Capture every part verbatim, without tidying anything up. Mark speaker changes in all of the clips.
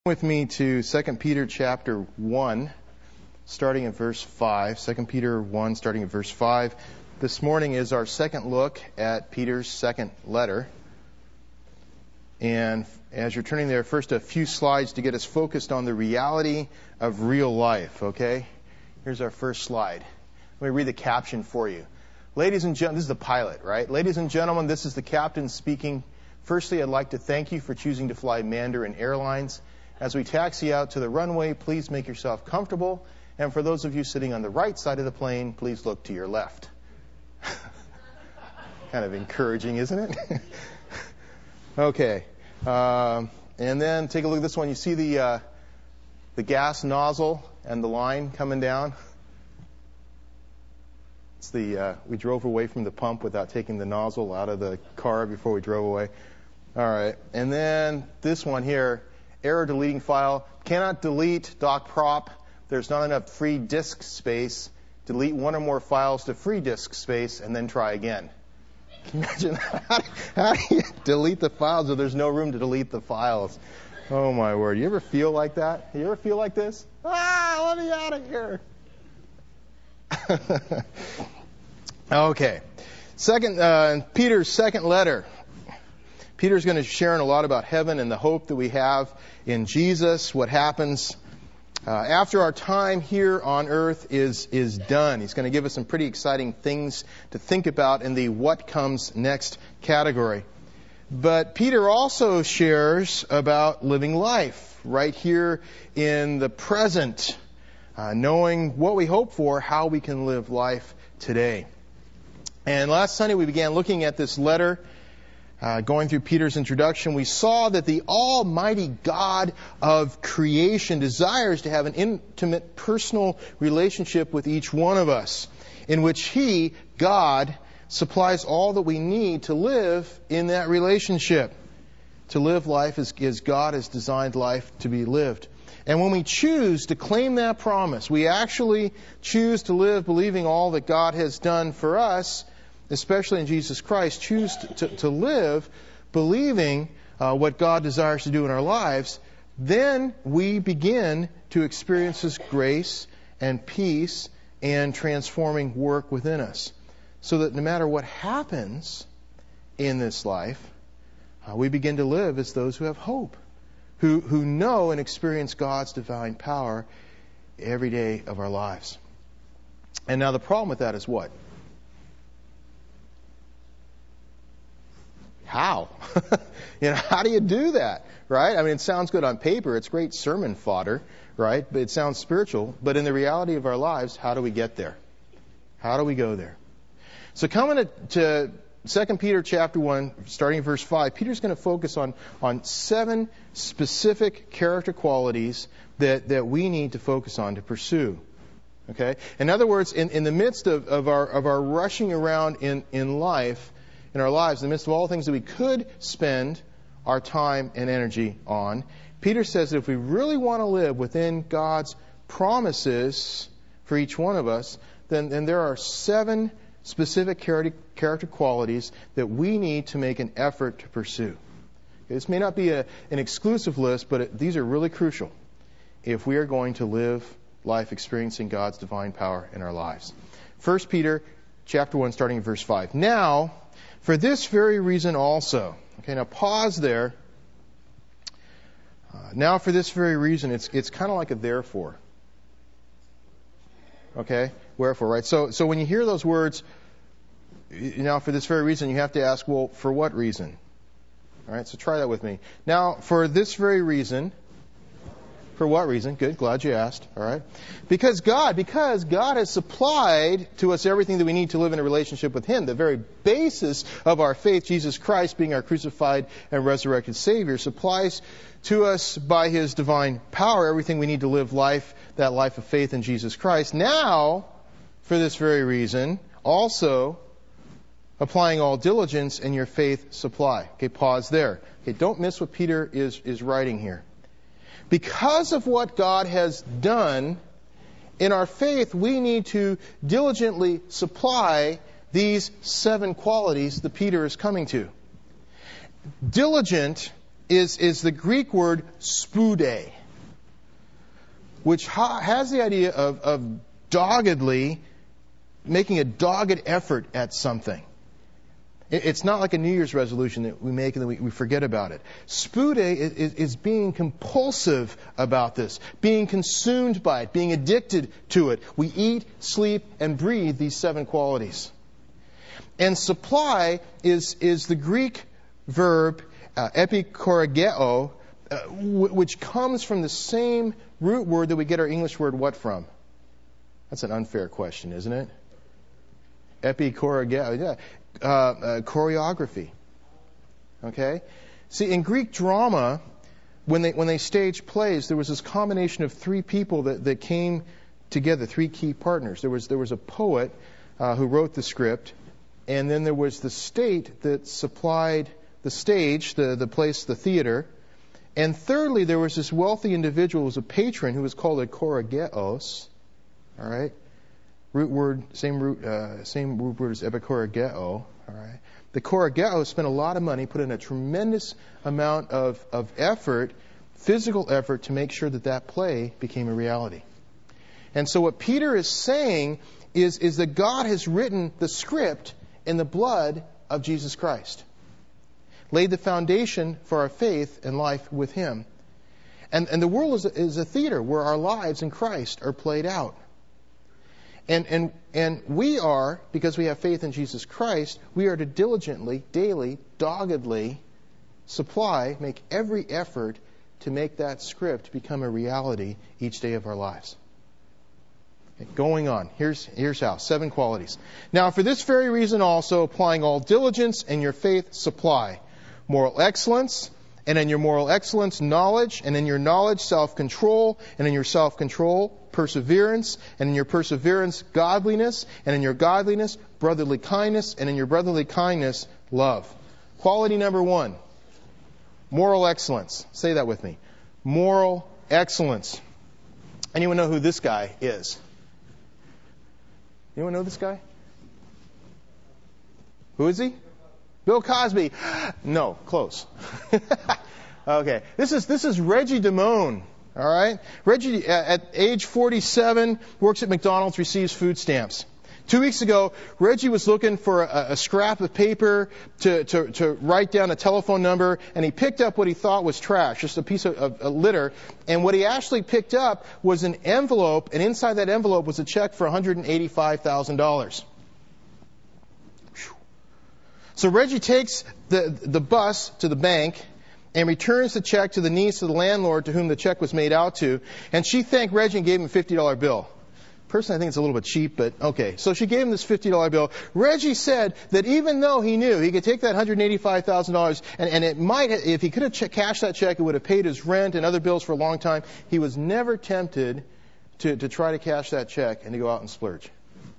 Speaker 1: With me to Second Peter chapter one, starting at verse five. Second Peter one, starting at verse five. This morning is our second look at Peter's second letter. And as you're turning there, first a few slides to get us focused on the reality of real life, okay? Here's our first slide. Let me read the caption for you. Ladies and gentlemen, this is the pilot, right? Ladies and gentlemen, this is the captain speaking. Firstly, I'd like to thank you for choosing to fly Mandarin Airlines. As we taxi out to the runway, please make yourself comfortable. And for those of you sitting on the right side of the plane, please look to your left. Kind of encouraging, isn't it? Okay. Um, and then take a look at this one. You see the uh, the gas nozzle and the line coming down? It's the uh, we drove away from the pump without taking the nozzle out of the car before we drove away. All right. And then this one here. Error deleting file. Cannot delete doc prop. There's not enough free disk space. Delete one or more files to free disk space and then try again. Can you imagine that? How do, how do you delete the files if there's no room to delete the files? Oh my word. You ever feel like that? You ever feel like this? Ah, let me out of here. Okay. Second, uh, Peter's second letter. Peter's going to share a lot about heaven and the hope that we have in Jesus, what happens uh, after our time here on earth is is done. He's going to give us some pretty exciting things to think about in the what comes next category. But Peter also shares about living life right here in the present, uh, knowing what we hope for, how we can live life today. And last Sunday we began looking at this letter. Uh, going through Peter's introduction, we saw that the Almighty God of creation desires to have an intimate personal relationship with each one of us, in which He, God, supplies all that we need to live in that relationship, to live life as, as God has designed life to be lived. And when we choose to claim that promise, we actually choose to live believing all that God has done for us, especially in Jesus Christ, choose to, to, to live believing uh, what God desires to do in our lives, then we begin to experience His grace and peace and transforming work within us. So that no matter what happens in this life, uh, we begin to live as those who have hope, who, who know and experience God's divine power every day of our lives. And now the problem with that is what? How? you know, how do you do that, right? I mean, it sounds good on paper. It's great sermon fodder, right? But it sounds spiritual. But in the reality of our lives, how do we get there? How do we go there? So coming to, to Second Peter chapter one, starting in verse five, Peter's going to focus on, on seven specific character qualities that, that we need to focus on to pursue. Okay? In other words, in, in the midst of, of our of our rushing around in, in life, in our lives, in the midst of all the things that we could spend our time and energy on, Peter says that if we really want to live within God's promises for each one of us, then, then there are seven specific character, character qualities that we need to make an effort to pursue. Okay, this may not be a, an exclusive list, but it, these are really crucial if we are going to live life experiencing God's divine power in our lives. First Peter chapter one, starting in verse five. Now, for this very reason also. Okay, now pause there. Uh, now for this very reason, it's it's kind of like a therefore. Okay, wherefore, right? So so when you hear those words, now for this very reason, you have to ask, well, for what reason? All right, so try that with me. Now for this very reason. For what reason? Good. Glad you asked. All right. Because God, because God has supplied to us everything that we need to live in a relationship with Him. The very basis of our faith, Jesus Christ being our crucified and resurrected Savior, supplies to us by His divine power everything we need to live life, that life of faith in Jesus Christ. Now, for this very reason, also applying all diligence in your faith supply. Okay, pause there. Okay, don't miss what Peter is, is writing here. Because of what God has done in our faith, we need to diligently supply these seven qualities that Peter is coming to. Diligent is, is the Greek word spude, which ha- has the idea of, of doggedly making a dogged effort at something. It's not like a New Year's resolution that we make and then we, we forget about it. Spude is, is, is being compulsive about this, being consumed by it, being addicted to it. We eat, sleep, and breathe these seven qualities. And supply is, is the Greek verb uh, epikorageo, uh, w- which comes from the same root word that we get our English word what from? That's an unfair question, isn't it? Epikorageo, yeah. Uh, uh, choreography. Okay? See, in Greek drama, when they when they staged plays, there was this combination of three people that, that came together, three key partners. There was there was a poet uh, who wrote the script, and then there was the state that supplied the stage, the, the place, the theater. And thirdly, there was this wealthy individual who was a patron who was called a chorageos. All right? Root word, same root, uh, same root word as epikorageo. All right. The korageo spent a lot of money, put in a tremendous amount of, of effort, physical effort, to make sure that that play became a reality. And so what Peter is saying is, is that God has written the script in the blood of Jesus Christ, laid the foundation for our faith and life with Him. And, and the world is a, is a theater where our lives in Christ are played out. And, and, and we are, because we have faith in Jesus Christ, we are to diligently, daily, doggedly supply, make every effort to make that script become a reality each day of our lives. Okay, going on. Here's, here's how. Seven qualities. Now, for this very reason also, applying all diligence and your faith, supply moral excellence, and in your moral excellence, knowledge, and in your knowledge, self-control, and in your self-control, perseverance, and in your perseverance, godliness, and in your godliness, brotherly kindness, and in your brotherly kindness, love. Quality number one, moral excellence. Say that with me. Moral excellence. Anyone know who this guy is? Anyone know this guy? Who is he? Bill Cosby. No, close. Okay, this is this is Reggie Damone. All right, Reggie at age forty-seven works at McDonald's, receives food stamps. Two weeks ago, Reggie was looking for a, a scrap of paper to, to to write down a telephone number, and he picked up what he thought was trash, just a piece of, of a litter. And what he actually picked up was an envelope, and inside that envelope was a check for one hundred eighty-five thousand dollars. So Reggie takes the, the bus to the bank and returns the check to the niece of the landlord to whom the check was made out to. And she thanked Reggie and gave him a fifty dollar bill. Personally, I think it's a little bit cheap, but okay. So she gave him this fifty dollar bill. Reggie said that even though he knew he could take that one hundred eighty-five thousand dollars and, and it might, if he could have ch- cashed that check, it would have paid his rent and other bills for a long time. He was never tempted to, to try to cash that check and to go out and splurge.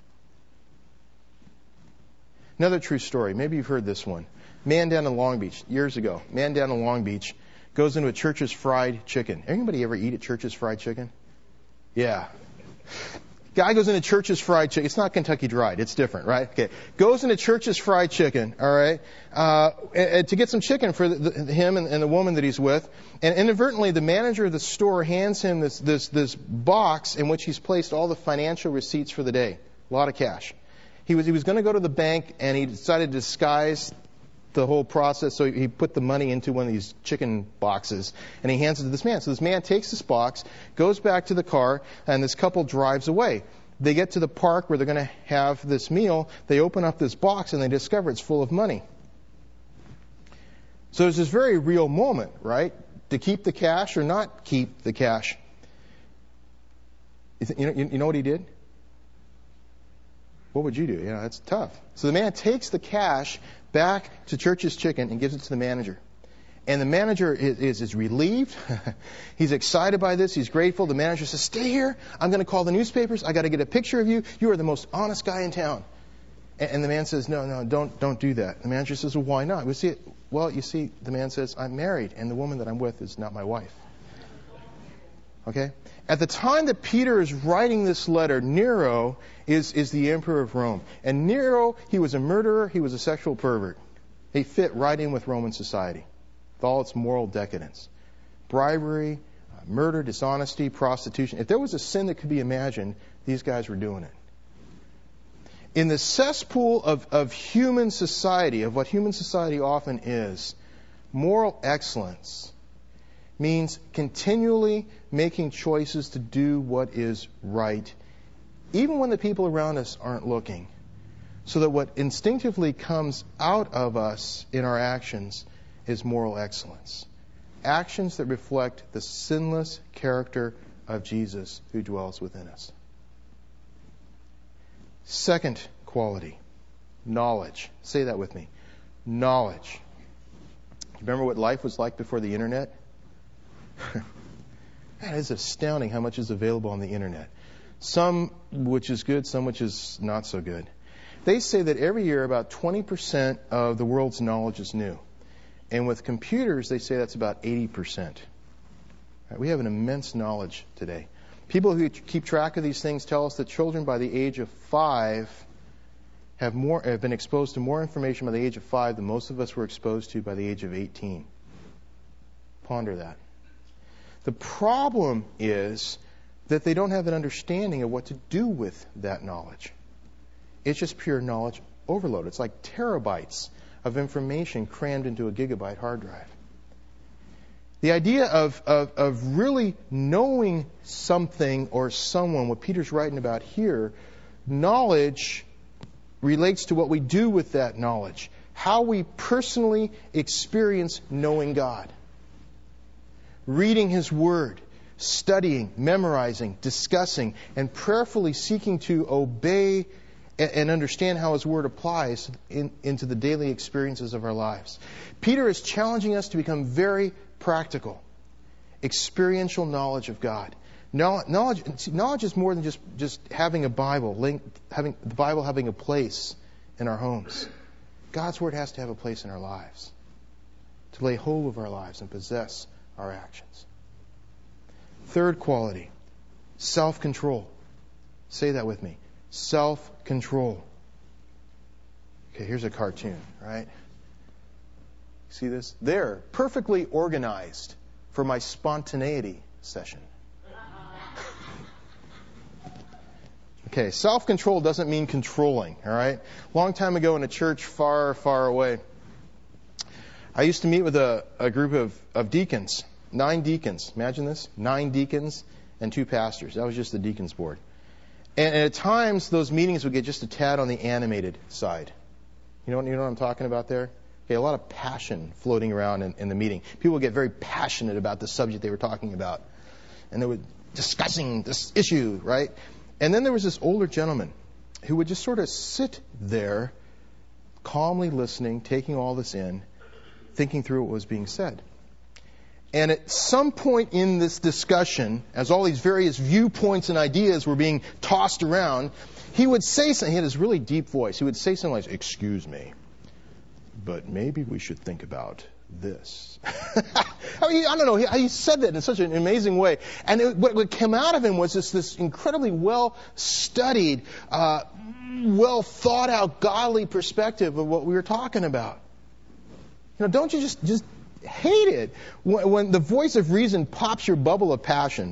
Speaker 1: Another true story. Maybe you've heard this one. Man down in Long Beach, years ago. Man down in Long Beach goes into a Church's Fried Chicken. Anybody ever eat at Church's Fried Chicken? Yeah. Guy goes into Church's Fried Chicken. It's not Kentucky Fried. It's different, right? Okay. Goes into Church's Fried Chicken, all right, uh, and, to get some chicken for the, the, him and, and the woman that he's with. And inadvertently, the manager of the store hands him this, this, this box in which he's placed all the financial receipts for the day. A lot of cash. He was he was going to go to the bank, and he decided to disguise the whole process, so he put the money into one of these chicken boxes, and he hands it to this man. So this man takes this box, goes back to the car, and this couple drives away. They get to the park where they're going to have this meal. They open up this box, and they discover it's full of money. So there's this very real moment, right? To keep the cash or not keep the cash. You, th- you, know, you, you know what he did? What would you do? You know, it's tough. So the man takes the cash back to Church's Chicken and gives it to the manager. And the manager is, is, is relieved. He's excited by this. He's grateful. The manager says, stay here. I'm going to call the newspapers. I got to get a picture of you. You are the most honest guy in town. And, and the man says, no, no, don't don't do that. The manager says, well, why not? We see it. Well, you see, the man says, I'm married, and the woman that I'm with is not my wife. Okay? At the time that Peter is writing this letter, Nero is, is the emperor of Rome. And Nero, he was a murderer, he was a sexual pervert. He fit right in with Roman society. with all its moral decadence. Bribery, uh, murder, dishonesty, prostitution. If there was a sin that could be imagined, these guys were doing it. In the cesspool of, of human society, of what human society often is, moral excellence means continually making choices to do what is right, even when the people around us aren't looking, so that what instinctively comes out of us in our actions is moral excellence. Actions that reflect the sinless character of Jesus who dwells within us. Second quality, knowledge. Say that with me. Knowledge. Remember what life was like before the internet? Man, it's astounding how much is available on the internet. Some which is good, some which is not so good. They say that every year about twenty percent of the world's knowledge is new. And with computers, they say that's about eighty percent. Right, we have an immense knowledge today. People who keep track of these things tell us that children by the age of five have more have been exposed to more information by the age of five than most of us were exposed to by the age of eighteen. Ponder that. The problem is that they don't have an understanding of what to do with that knowledge. It's just pure knowledge overload. It's like terabytes of information crammed into a gigabyte hard drive. The idea of, of, of really knowing something or someone, what Peter's writing about here, knowledge relates to what we do with that knowledge, how we personally experience knowing God. Reading His Word, studying, memorizing, discussing, and prayerfully seeking to obey and understand how His Word applies in, into the daily experiences of our lives. Peter is challenging us to become very practical, experiential knowledge of God. Knowledge, knowledge is more than just, just having a Bible, link, having the Bible having a place in our homes. God's Word has to have a place in our lives, to lay hold of our lives and possess our actions. Third quality, self-control. Say that with me. Self-control. Okay, here's a cartoon, right? See this? They're perfectly organized for my spontaneity session. Okay, self-control doesn't mean controlling, all right? Long time ago in a church far, far away, I used to meet with a, a group of, of deacons, nine deacons. Imagine this, nine deacons and two pastors. That was just the deacons board. And, and at times, those meetings would get just a tad on the animated side. You know, you know what I'm talking about there? Okay, a lot of passion floating around in, in the meeting. People would get very passionate about the subject they were talking about. And they were discussing this issue, right? And then there was this older gentleman who would just sort of sit there, calmly listening, taking all this in, thinking through what was being said. And at some point in this discussion, as all these various viewpoints and ideas were being tossed around, he would say something. He had this really deep voice. He would say something like, "Excuse me, but maybe we should think about this." I mean, I don't know. He, he said that in such an amazing way. And it, what, what came out of him was this, this incredibly well-studied, uh, well-thought-out, godly perspective of what we were talking about. You know, don't you just, just hate it when, when the voice of reason pops your bubble of passion?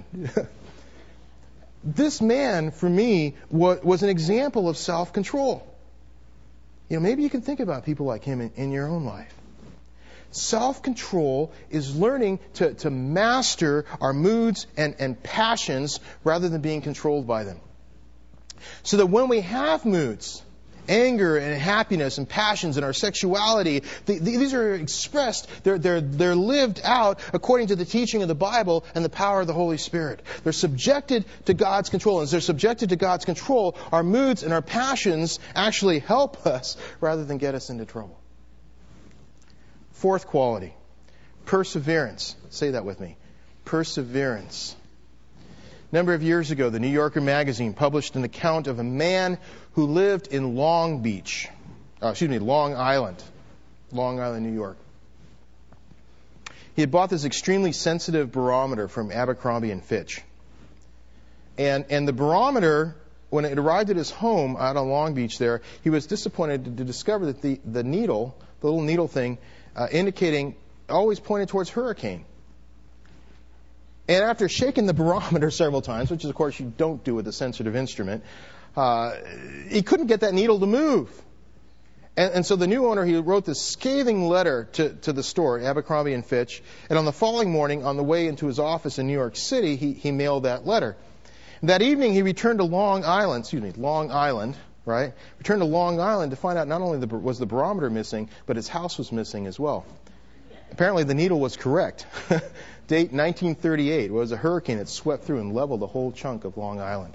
Speaker 1: This man, for me, was, was an example of self-control. You know, maybe you can think about people like him in, in your own life. Self-control is learning to, to master our moods and, and passions rather than being controlled by them. So that when we have moods, anger and happiness and passions and our sexuality, the, the, these are expressed, they're, they're, they're lived out according to the teaching of the Bible and the power of the Holy Spirit. They're subjected to God's control. And as they're subjected to God's control, our moods and our passions actually help us rather than get us into trouble. Fourth quality, perseverance. Say that with me. Perseverance. A number of years ago, the New Yorker magazine published an account of a man who lived in Long Beach, uh, excuse me, Long Island, Long Island, New York. He had bought this extremely sensitive barometer from Abercrombie and Fitch. And, and the barometer, when it arrived at his home out on Long Beach there, he was disappointed to, to discover that the, the needle, the little needle thing, Uh, indicating always pointed towards hurricane. And after shaking the barometer several times, which is, of course, you don't do with a sensitive instrument, uh, he couldn't get that needle to move. And, and so the new owner, he wrote this scathing letter to, to the store, Abercrombie and Fitch. And on the following morning, on the way into his office in New York City, he, he mailed that letter. That evening, he returned to Long Island, excuse me, Long Island, right? Returned to Long Island to find out not only the, was the barometer missing, but his house was missing as well. Apparently, the needle was correct. Date nineteen thirty-eight. It was a hurricane that swept through and leveled the whole chunk of Long Island.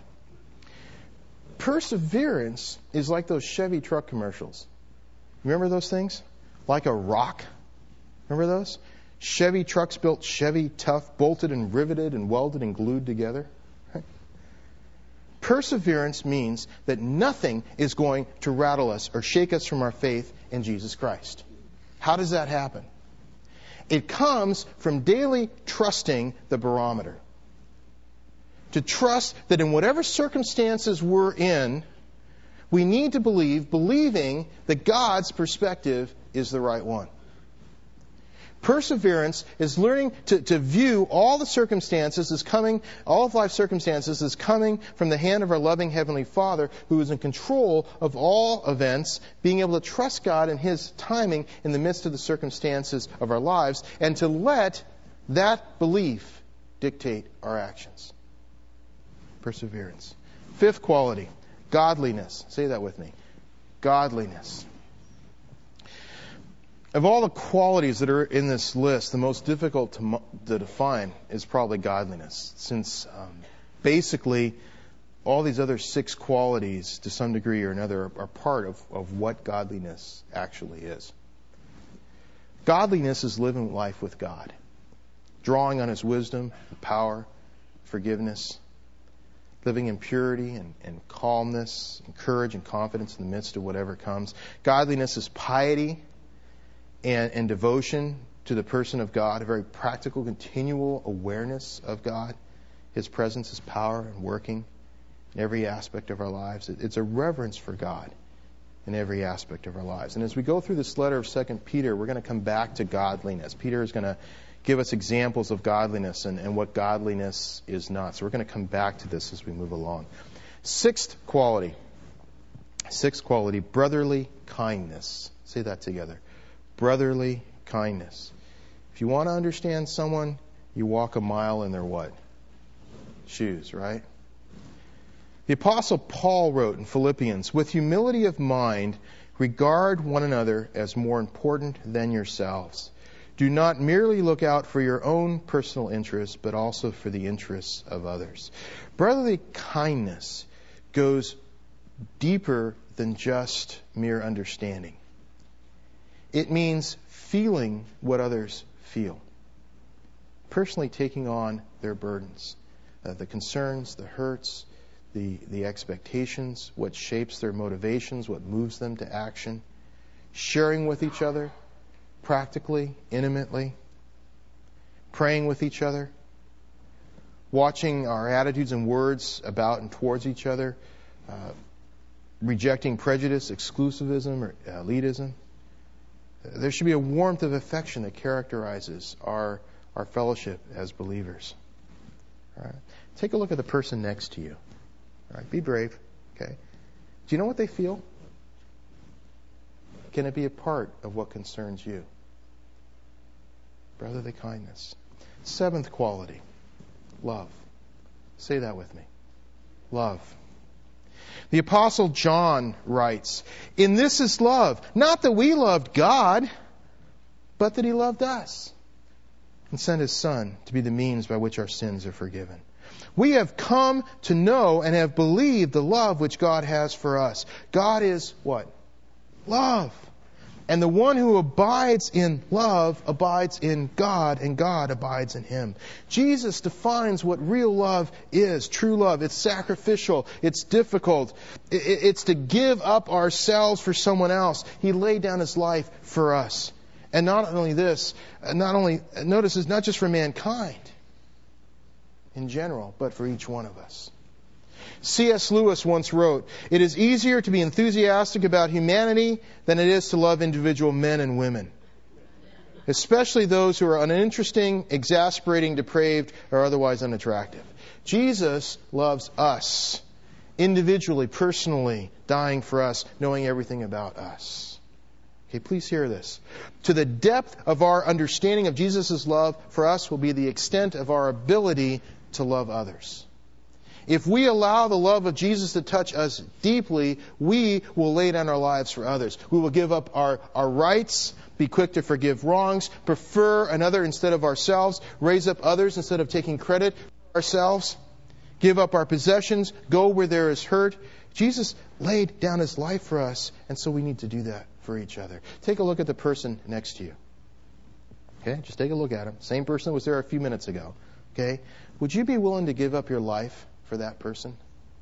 Speaker 1: Perseverance is like those Chevy truck commercials. Remember those things? Like a rock. Remember those? Chevy trucks built Chevy tough, bolted and riveted and welded and glued together. Right? Perseverance means that nothing is going to rattle us or shake us from our faith in Jesus Christ. How does that happen? It comes from daily trusting the barometer. To trust that in whatever circumstances we're in, we need to believe, believing that God's perspective is the right one. Perseverance is learning to, to view all the circumstances as coming, all of life's circumstances as coming from the hand of our loving Heavenly Father, who is in control of all events, being able to trust God and His timing in the midst of the circumstances of our lives, and to let that belief dictate our actions. Perseverance. Fifth quality, godliness. Say that with me. Godliness. Of all the qualities that are in this list, the most difficult to, to define is probably godliness, since um, basically all these other six qualities, to some degree or another, are, are part of, of what godliness actually is. Godliness is living life with God, drawing on His wisdom, power, forgiveness, living in purity and, and calmness, and courage and confidence in the midst of whatever comes. Godliness is piety and, and devotion to the person of God, a very practical, continual awareness of God, His presence, His power, and working in every aspect of our lives. It, it's a reverence for God in every aspect of our lives. And as we go through this letter of Second Peter, we're going to come back to godliness. Peter is going to give us examples of godliness and, and what godliness is not. So we're going to come back to this as we move along. Sixth quality. Sixth quality, brotherly kindness. Say that together. Brotherly kindness. If you want to understand someone, you walk a mile in their what? Shoes, right? The Apostle Paul wrote in Philippians, with humility of mind, regard one another as more important than yourselves. Do not merely look out for your own personal interests, but also for the interests of others. Brotherly kindness goes deeper than just mere understanding. It means feeling what others feel. Personally taking on their burdens, uh, the concerns, the hurts, the, the expectations, what shapes their motivations, what moves them to action. Sharing with each other, practically, intimately. Praying with each other. Watching our attitudes and words about and towards each other. Uh, rejecting prejudice, exclusivism, or elitism. There should be a warmth of affection that characterizes our, our fellowship as believers. All right? Take a look at the person next to you. All right? Be brave. Okay? Do you know what they feel? Can it be a part of what concerns you? Brotherly kindness. Seventh quality, love. Say that with me. Love. The Apostle John writes, in this is love, not that we loved God, but that He loved us and sent His Son to be the means by which our sins are forgiven. We have come to know and have believed the love which God has for us. God is what? Love. And the one who abides in love abides in God, and God abides in him. Jesus defines what real love is, true love. It's sacrificial. It's difficult. It's to give up ourselves for someone else. He laid down His life for us. And not only this, not only, notice it's not just for mankind in general, but for each one of us. C S Lewis once wrote, it is easier to be enthusiastic about humanity than it is to love individual men and women. especially those who are uninteresting, exasperating, depraved, or otherwise unattractive. Jesus loves us individually, personally, dying for us, knowing everything about us. Okay, please hear this. To the depth of our understanding of Jesus' love for us will be the extent of our ability to love others. If we allow the love of Jesus to touch us deeply, we will lay down our lives for others. We will give up our, our rights, be quick to forgive wrongs, prefer another instead of ourselves, raise up others instead of taking credit for ourselves, give up our possessions, go where there is hurt. Jesus laid down His life for us, and so we need to do that for each other. Take a look at the person next to you. Okay, just take a look at him. Same person that was there a few minutes ago. Okay, would you be willing to give up your life for that person?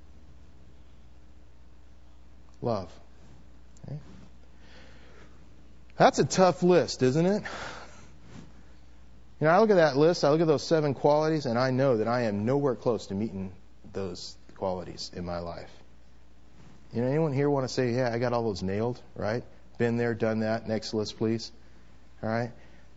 Speaker 1: Love. Okay. That's a tough list, isn't it? You know, I look at that list, I look at those seven qualities, and I know that I am nowhere close to meeting those qualities in my life. You know, anyone here want to say, yeah, I got all those nailed, right? Been there, done that. Next list, please. All right?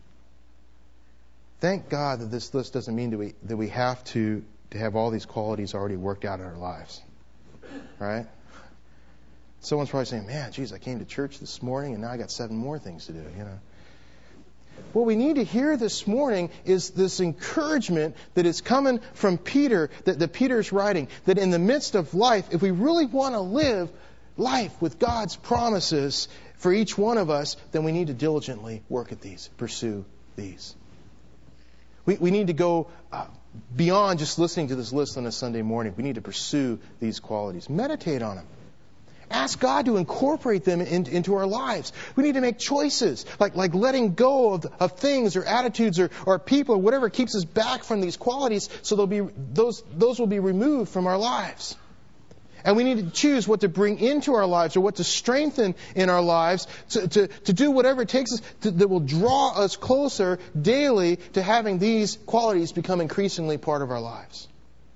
Speaker 1: Thank God that this list doesn't mean that we, that we have to, to have all these qualities already worked out in our lives. All right? Someone's probably saying, man, geez, I came to church this morning and now I got seven more things to do, you know. What we need to hear this morning is this encouragement that is coming from Peter, that, that Peter's writing, that in the midst of life, if we really want to live life with God's promises for each one of us, then we need to diligently work at these, pursue these. We, we need to go uh, beyond just listening to this list on a Sunday morning. We need to pursue these qualities. Meditate on them. Ask God to incorporate them in, into our lives. We need to make choices, like, like letting go of, of things or attitudes or, or people or whatever keeps us back from these qualities, so they'll be, those, those will be removed from our lives. And we need to choose what to bring into our lives or what to strengthen in our lives to, to, to do whatever it takes us to, that will draw us closer daily to having these qualities become increasingly part of our lives.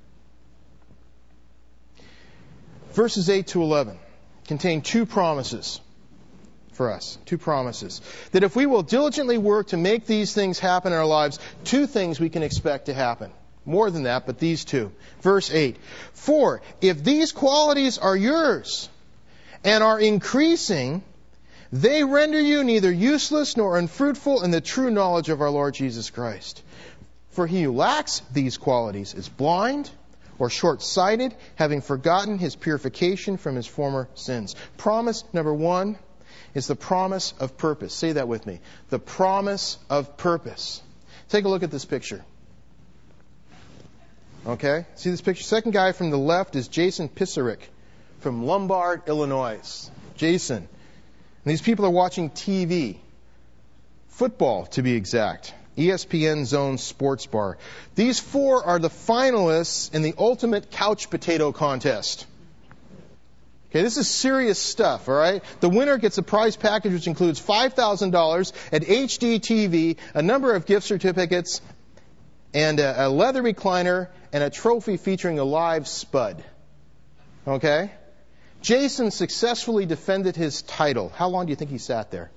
Speaker 1: Verses eight to eleven contain two promises for us. Two promises. That if we will diligently work to make these things happen in our lives, two things we can expect to happen. More than that, but these two. Verse eight. For if these qualities are yours and are increasing, they render you neither useless nor unfruitful in the true knowledge of our Lord Jesus Christ. For he who lacks these qualities is blind or short-sighted, having forgotten his purification from his former sins. Promise number one is the promise of purpose. Say that with me. The promise of purpose. Take a look at this picture. Okay? See this picture? Second guy from the left is Jason Pisarick from Lombard, Illinois. Jason. And these people are watching T V. Football, to be exact. E S P N Zone Sports Bar. These four are the finalists in the ultimate couch potato contest. Okay, this is serious stuff, all right? The winner gets a prize package which includes five thousand dollars, an H D T V, a number of gift certificates, and a, a leather recliner, and a trophy featuring a live spud. Okay? Jason successfully defended his title. How long do you think he sat there?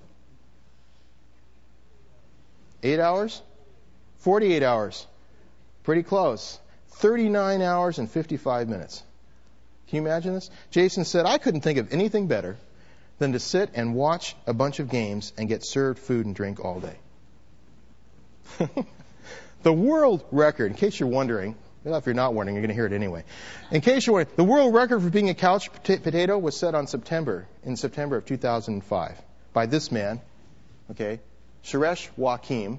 Speaker 1: Eight hours? Forty-eight hours. Pretty close. Thirty-nine hours and fifty-five minutes. Can you imagine this? Jason said, I couldn't think of anything better than to sit and watch a bunch of games and get served food and drink all day. The world record, in case you're wondering, well, if you're not wondering, you're going to hear it anyway. In case you're wondering, the world record for being a couch potato was set on September, in September of two thousand five, by this man, okay, Suresh Joachim.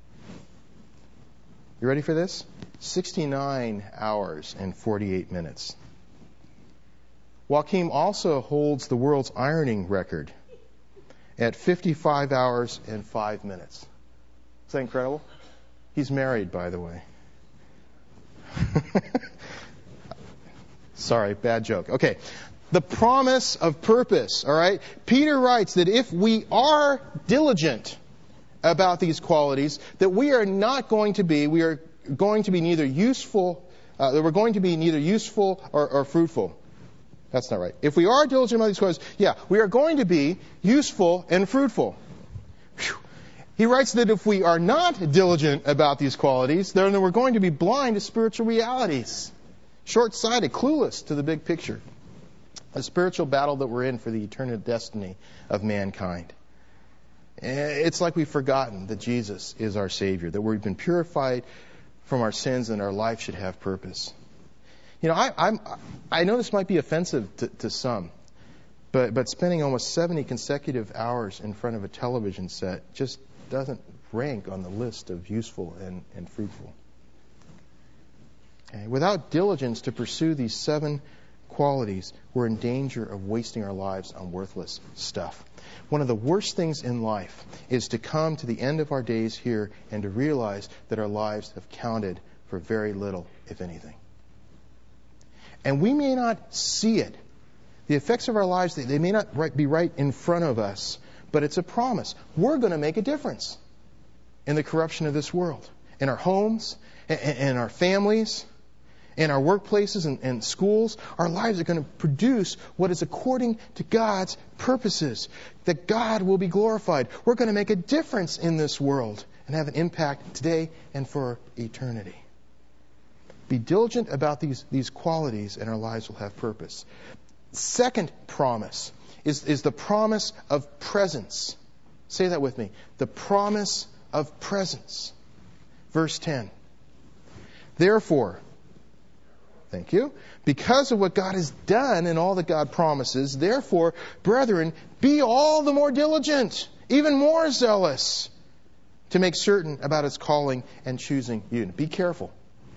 Speaker 1: You ready for this? sixty-nine hours and forty-eight minutes. Joachim also holds the world's ironing record at fifty-five hours and five minutes. Is that incredible? He's married, by the way. Sorry, bad joke. Okay. The promise of purpose, all right? Peter writes that if we are diligent about these qualities, that we are not going to be, we are going to be neither useful, uh, that we're going to be neither useful or, or fruitful. That's not right. If we are diligent about these qualities, yeah, we are going to be useful and fruitful. Whew. He writes that if we are not diligent about these qualities, then we're going to be blind to spiritual realities, short-sighted, clueless to the big picture, a spiritual battle that we're in for the eternal destiny of mankind. It's like we've forgotten that Jesus is our Savior, that we've been purified from our sins and our life should have purpose. You know, I, I'm, I know this might be offensive to, to some, but, but spending almost seventy consecutive hours in front of a television set just doesn't rank on the list of useful and, and fruitful. Okay? Without diligence to pursue these seven qualities, we're in danger of wasting our lives on worthless stuff. One of the worst things in life is to come to the end of our days here and to realize that our lives have counted for very little, if anything. And we may not see it. The effects of our lives, they, they may not right, be right in front of us, but it's a promise. We're going to make a difference in the corruption of this world, in our homes, in, in our families, in our workplaces and, and schools. Our lives are going to produce what is according to God's purposes, that God will be glorified. We're going to make a difference in this world and have an impact today and for eternity. Be diligent about these, these qualities and our lives will have purpose. Second promise is, is the promise of presence. Say that with me. The promise of presence. Verse ten. Therefore, thank you. Because of what God has done and all that God promises, therefore, brethren, be all the more diligent, even more zealous, to make certain about His calling and choosing you. Be careful.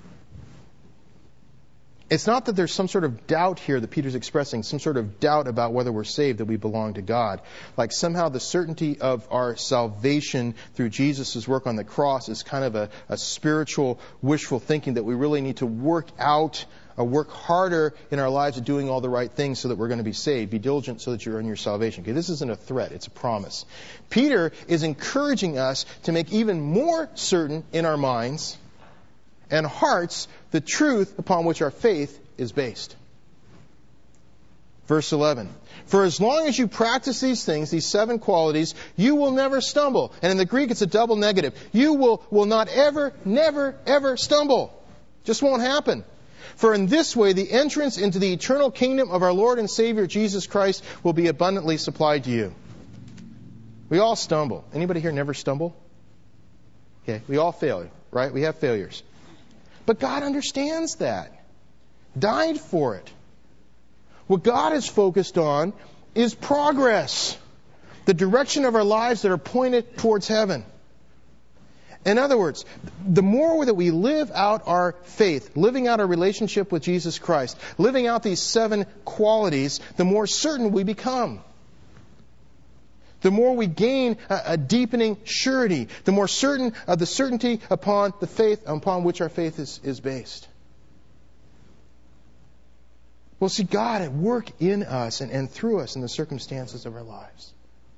Speaker 1: It's not that there's some sort of doubt here that Peter's expressing, some sort of doubt about whether we're saved, that we belong to God. Like somehow the certainty of our salvation through Jesus' work on the cross is kind of a, a spiritual, wishful thinking that we really need to work out, or work harder in our lives at doing all the right things so that we're going to be saved. Be diligent so that you earn your salvation. Okay, this isn't a threat, it's a promise. Peter is encouraging us to make even more certain in our minds and hearts the truth upon which our faith is based. Verse eleven. For as long as you practice these things, these seven qualities, you will never stumble. And in the Greek, it's a double negative. You will, will not ever, never, ever stumble. Just won't happen. For in this way, the entrance into the eternal kingdom of our Lord and Savior Jesus Christ will be abundantly supplied to you. We all stumble. Anybody here never stumble? Okay, we all fail, right? We have failures. But God understands that. Died for it. What God is focused on is progress. The direction of our lives that are pointed towards heaven. In other words, the more that we live out our faith, living out our relationship with Jesus Christ, living out these seven qualities, the more certain we become. The more we gain a, a deepening surety, the more certain of the certainty upon the faith upon which our faith is, is based. We'll see God at work in us and, and through us in the circumstances of our lives.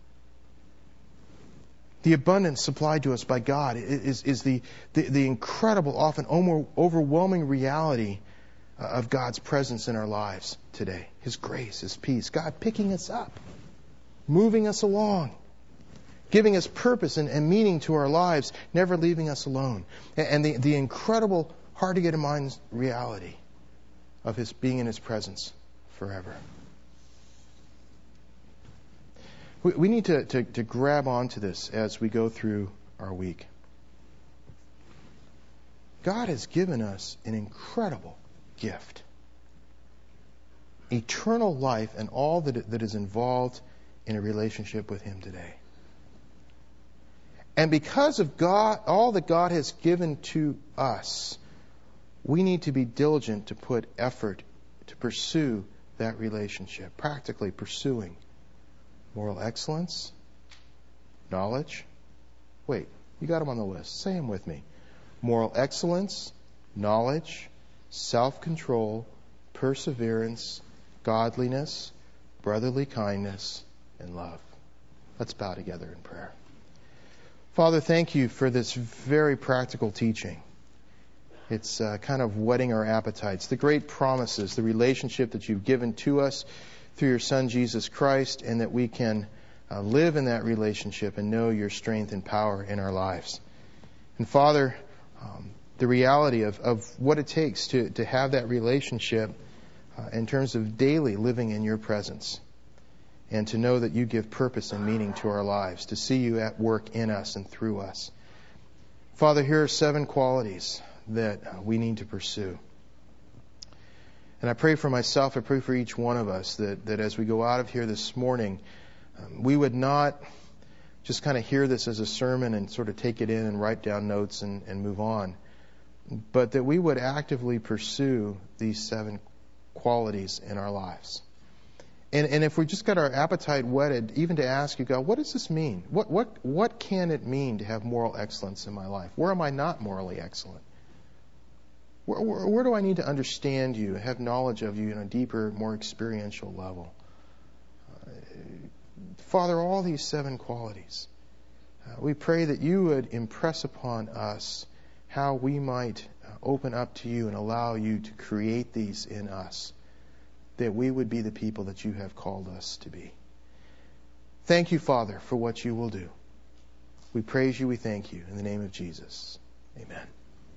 Speaker 1: The abundance supplied to us by God is, is the, the, the incredible, often overwhelming reality of God's presence in our lives today. His grace, His peace, God picking us up, moving us along, giving us purpose and, and meaning to our lives, never leaving us alone. And the, the incredible, hard to get in mind reality of His being in His presence forever. We, we need to, to, to grab onto this as we go through our week. God has given us an incredible gift. Eternal life and all that, that is involved in a relationship with Him today. And because of God, all that God has given to us, we need to be diligent to put effort to pursue that relationship, practically pursuing moral excellence, knowledge. Wait, you got them on the list. Say them with me. Moral excellence, knowledge, self-control, perseverance, godliness, brotherly kindness, and love. Let's bow together in prayer. Father, thank You for this very practical teaching. It's uh, kind of whetting our appetites. The great promises, the relationship that You've given to us through Your Son, Jesus Christ, and that we can uh, live in that relationship and know your strength and power in our lives. And Father, um, the reality of, of what it takes to, to have that relationship uh, in terms of daily living in your presence, and to know that you give purpose and meaning to our lives, to see you at work in us and through us. Father, here are seven qualities that uh, we need to pursue. And I pray for myself, I pray for each one of us that, that as we go out of here this morning, um, we would not just kind of hear this as a sermon and sort of take it in and write down notes and, and move on, but that we would actively pursue these seven qualities in our lives. And, and if we just got our appetite whetted, even to ask you, God, what does this mean? What, what, what can it mean to have moral excellence in my life? Where am I not morally excellent? Where, where, where do I need to understand you, have knowledge of you on a deeper, more experiential level? Uh, Father, all these seven qualities, uh, we pray that you would impress upon us how we might uh, open up to you and allow you to create these in us, that we would be the people that you have called us to be. Thank you, Father, for what you will do. We praise you, we thank you. In the name of Jesus, amen.